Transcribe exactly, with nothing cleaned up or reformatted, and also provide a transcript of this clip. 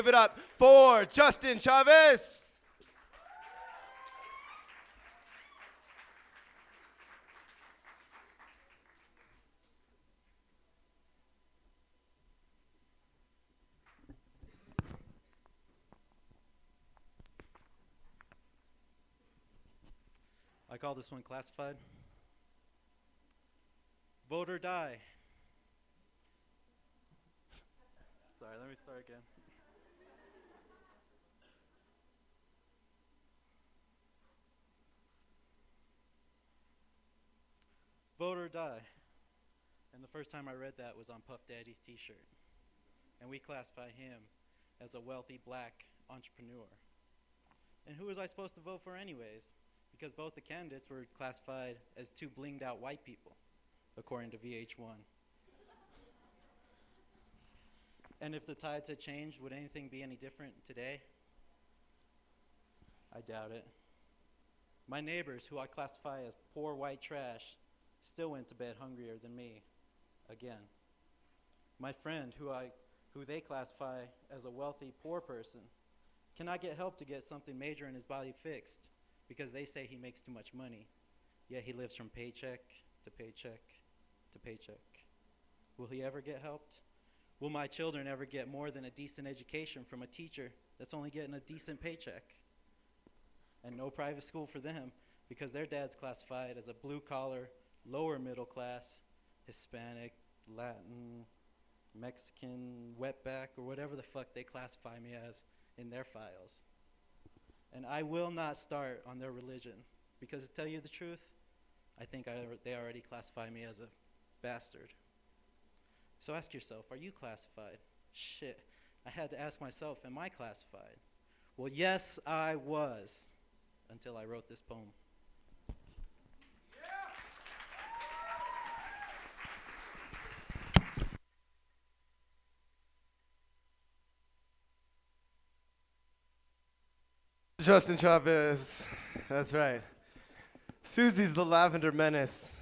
Give it up for Justin Chavez. I call this one classified. Vote or die. Sorry, let me start again. Vote or die. And the first time I read that was on Puff Daddy's t-shirt. And we classify him as a wealthy black entrepreneur. And who was I supposed to vote for anyways? Because both the candidates were classified as two blinged out white people, according to V H one. And if the tides had changed, would anything be any different today? I doubt it. My neighbors, who I classify as poor white trash, still went to bed hungrier than me, again. My friend, who I, who they classify as a wealthy poor person, cannot get help to get something major in his body fixed, because they say he makes too much money, yet he lives from paycheck to paycheck to paycheck. Will he ever get helped? Will my children ever get more than a decent education from a teacher that's only getting a decent paycheck? And no private school for them, because their dad's classified as a blue-collar, lower-middle-class, Hispanic, Latin, Mexican, wetback, or whatever the fuck they classify me as in their files. And I will not start on their religion, because to tell you the truth, I think I, they already classify me as a bastard. So ask yourself, are you classified? Shit, I had to ask myself, am I classified? Well, yes, I was, until I wrote this poem. Justin Chavez. That's right. Susie's the Lavender Menace.